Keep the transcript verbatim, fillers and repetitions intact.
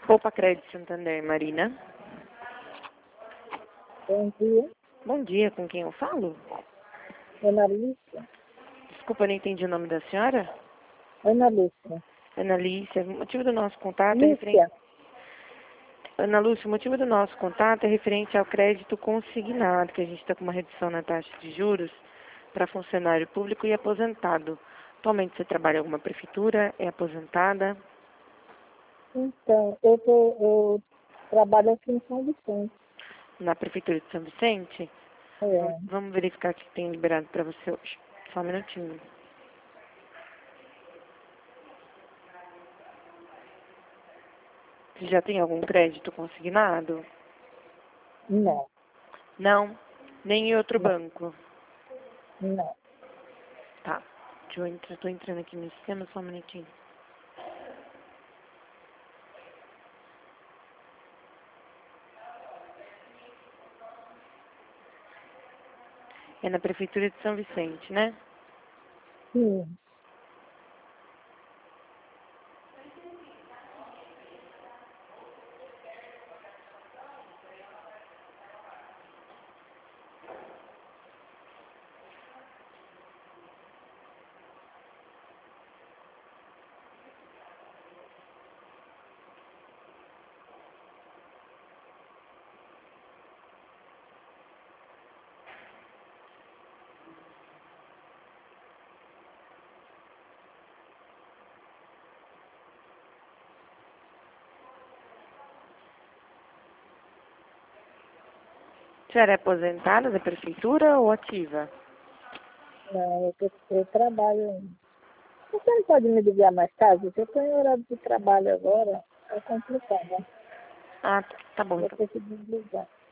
Poupa Crédito Santander, Marina. Bom dia, Bom dia, com quem eu falo? Ana Lúcia. Desculpa, não entendi o nome da senhora. Ana Lúcia. Ana Lícia, o motivo do nosso contato é referente... Lúcia. Ana Lúcia, o motivo do nosso contato é referente ao crédito consignado, que a gente está com uma redução na taxa de juros para funcionário público e aposentado. Atualmente você trabalha em alguma prefeitura, é aposentada? Então, eu, tô, eu trabalho aqui em São Vicente. Na prefeitura de São Vicente? É. Vamos verificar o que tem liberado para você hoje. Só um minutinho. Você já tem algum crédito consignado? Não, Não? Nem em outro não, banco? não. Tá. Deixa eu entrar, tô entrando aqui no sistema, só um minutinho. É na prefeitura de São Vicente, né? Sim. A senhora é aposentada da prefeitura ou ativa? Não, eu, tô- eu trabalho ainda. Você não pode me ligar mais tarde? Eu estou em horário de trabalho agora. É complicado, né? Ah, tá bom Vou então. ter que desligar.